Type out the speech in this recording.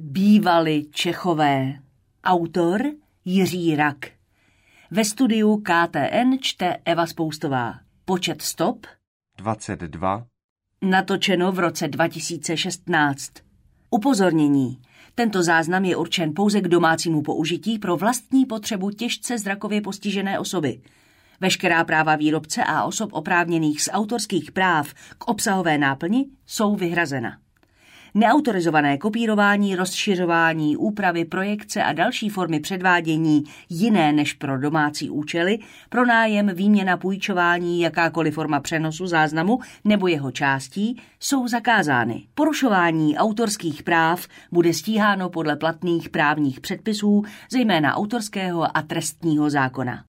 Bývali Čechové. Autor Jiří Rak. Ve studiu KTN čte Eva Spoustová. Počet stop 22. Natočeno v roce 2016. Upozornění. Tento záznam je určen pouze k domácímu použití pro vlastní potřebu těžce zrakově postižené osoby. Veškerá práva výrobce a osob oprávněných z autorských práv k obsahové náplni jsou vyhrazena. Neautorizované kopírování, rozšiřování, úpravy, projekce a další formy předvádění jiné než pro domácí účely, pronájem, výměna, půjčování, jakákoliv forma přenosu záznamu nebo jeho částí jsou zakázány. Porušování autorských práv bude stíháno podle platných právních předpisů, zejména autorského a trestního zákona.